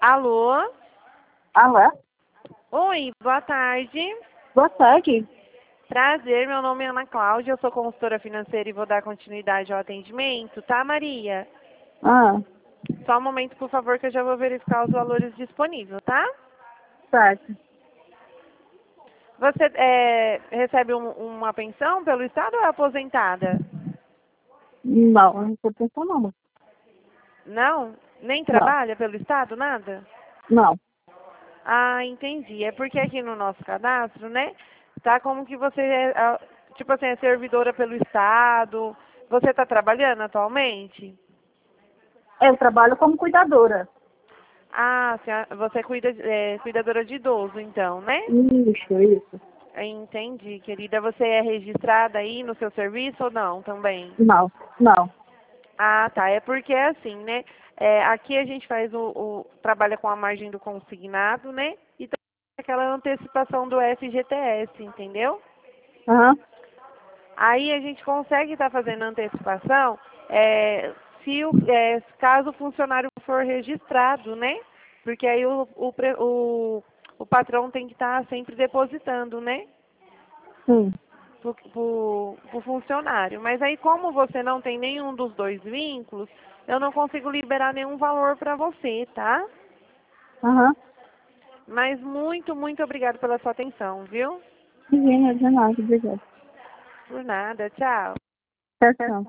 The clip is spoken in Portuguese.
Alô? Alô? Oi, boa tarde. Boa tarde. Prazer, meu nome é Ana Cláudia, eu sou consultora financeira e vou dar continuidade ao atendimento, tá, Maria? Ah, Só um momento, por favor, que eu já vou verificar os valores disponíveis, tá? certo. Você recebe uma pensão pelo Estado ou é aposentada? Não estou pensando não. Não? Nem Não, trabalha pelo Estado, nada? não. Ah, entendi. É porque aqui no nosso cadastro, né, tá como que você tipo assim, é servidora pelo Estado. Você está trabalhando atualmente? Eu trabalho como cuidadora. Ah, você é cuidadora de idoso, então, né? Isso. Entendi, querida. Você é registrada aí no seu serviço ou não também? Não. Ah, tá. É porque é assim, né? Aqui a gente faz trabalha com a margem do consignado, né? E também aquela antecipação do FGTS, entendeu? Aham. Aí a gente consegue estar fazendo antecipação caso o funcionário for registrado, né? Porque aí o patrão tem que estar sempre depositando, né? Sim. Pro funcionário. Mas aí como você não tem nenhum dos dois vínculos, eu não consigo liberar nenhum valor para você, tá? Aham. Mas muito, muito obrigada pela sua atenção, viu? Ninguém é de nada, obrigada. Por nada. Tchau. Tchau, tchau.